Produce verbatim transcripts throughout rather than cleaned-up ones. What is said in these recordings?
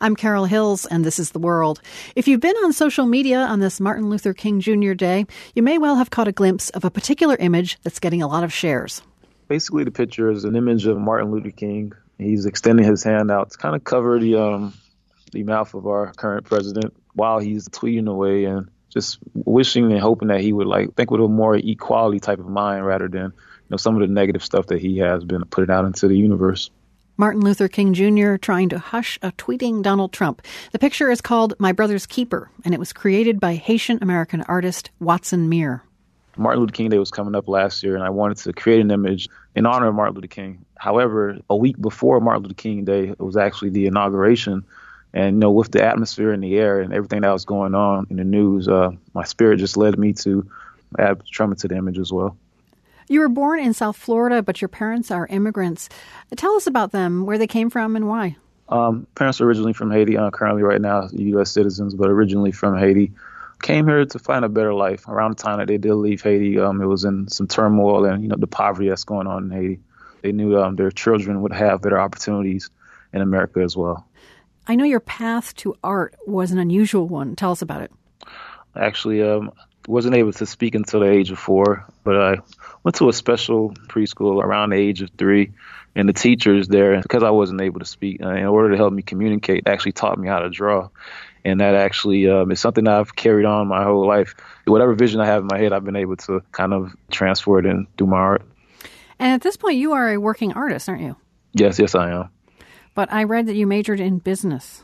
I'm Carol Hills, and this is The World. If you've been on social media on this Martin Luther King Junior Day, you may well have caught a glimpse of a particular image that's getting a lot of shares. Basically, the picture is an image of Martin Luther King. He's extending his hand out to kind of cover the um, the mouth of our current president while he's tweeting away and just wishing and hoping that he would like think with a more equality type of mind rather than, you know, some of the negative stuff that he has been putting out into the universe. Martin Luther King Junior trying to hush a tweeting Donald Trump. The picture is called My Brother's Keeper, and it was created by Haitian-American artist Watson Meir. Martin Luther King Day was coming up last year, and I wanted to create an image in honor of Martin Luther King. However, a week before Martin Luther King Day, it was actually the inauguration. And, you know, with the atmosphere in the air and everything that was going on in the news, uh, my spirit just led me to add Trump to the image as well. You were born in South Florida, but your parents are immigrants. Tell us about them, where they came from and why. Um, parents are originally from Haiti, uh, currently right now U S citizens, but originally from Haiti. Came here to find a better life. Around the time that they did leave Haiti, um, it was in some turmoil and, you know, the poverty that's going on in Haiti. They knew um, their children would have better opportunities in America as well. I know your path to art was an unusual one. Tell us about it. Actually, um, wasn't able to speak until the age of four, but I went to a special preschool around the age of three, and the teachers there, because I wasn't able to speak, uh, in order to help me communicate, actually taught me how to draw. And that actually um, is something that I've carried on my whole life. Whatever vision I have in my head, I've been able to kind of transfer it in through my art. And at this point, you are a working artist, aren't you? Yes, yes, I am. But I read that you majored in business.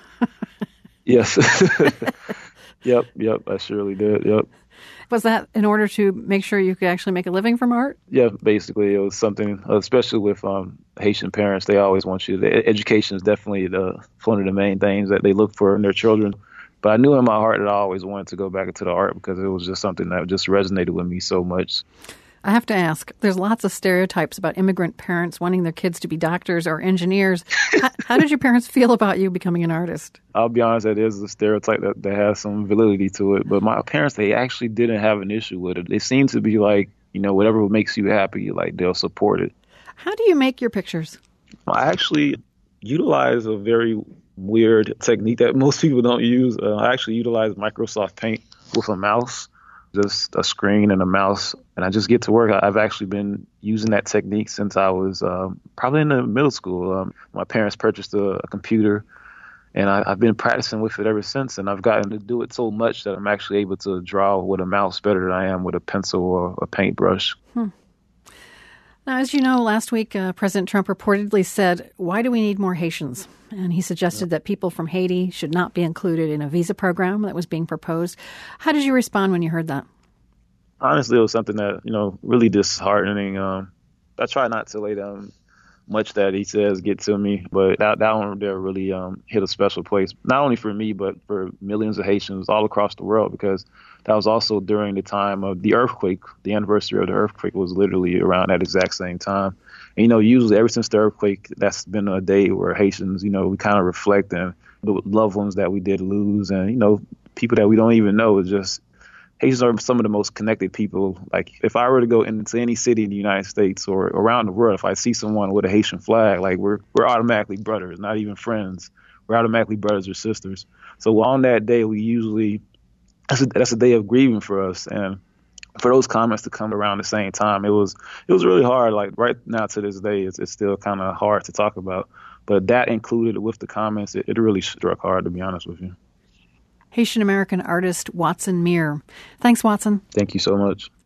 Yes. Yep, yep, I surely did, yep. Was that in order to make sure you could actually make a living from art? Yeah, basically it was something, especially with um, Haitian parents, they always want you, the education is definitely the, one of the main things that they look for in their children. But I knew in my heart that I always wanted to go back into the art because it was just something that just resonated with me so much. I have to ask, there's lots of stereotypes about immigrant parents wanting their kids to be doctors or engineers. how, how did your parents feel about you becoming an artist? I'll be honest, that is a stereotype that, that has some validity to it. But my parents, they actually didn't have an issue with it. They seem to be like, you know, whatever makes you happy, like they'll support it. How do you make your pictures? I actually utilize a very weird technique that most people don't use. Uh, I actually utilize Microsoft Paint with a mouse. Just a screen and a mouse, and I just get to work. I've actually been using that technique since I was um, probably in the middle school. Um, my parents purchased a, a computer, and I, I've been practicing with it ever since, and I've gotten to do it so much that I'm actually able to draw with a mouse better than I am with a pencil or a paintbrush. Hmm. Now, as you know, last week, uh, President Trump reportedly said, why do we need more Haitians? And he suggested yeah. that people from Haiti should not be included in a visa program that was being proposed. How did you respond when you heard that? Honestly, it was something that, you know, really disheartening. Um, I try not to lay down much that he says get to me, but that, that one there really um, hit a special place, not only for me, but for millions of Haitians all across the world, because that was also during the time of the earthquake. The anniversary of the earthquake was literally around that exact same time. And, you know, usually ever since the earthquake, that's been a day where Haitians, you know, we kind of reflect on the loved ones that we did lose and, you know, people that we don't even know. It's just Haitians are some of the most connected people. Like, if I were to go into any city in the United States or around the world, if I see someone with a Haitian flag, like, we're we're automatically brothers, not even friends. We're automatically brothers or sisters. So on that day, we usually, that's a, that's a day of grieving for us. And for those comments to come around the same time, it was it was really hard. Like, right now to this day, it's, it's still kind of hard to talk about. But that included with the comments, it, it really struck hard, to be honest with you. Haitian-American artist Watson Meir. Thanks, Watson. Thank you so much.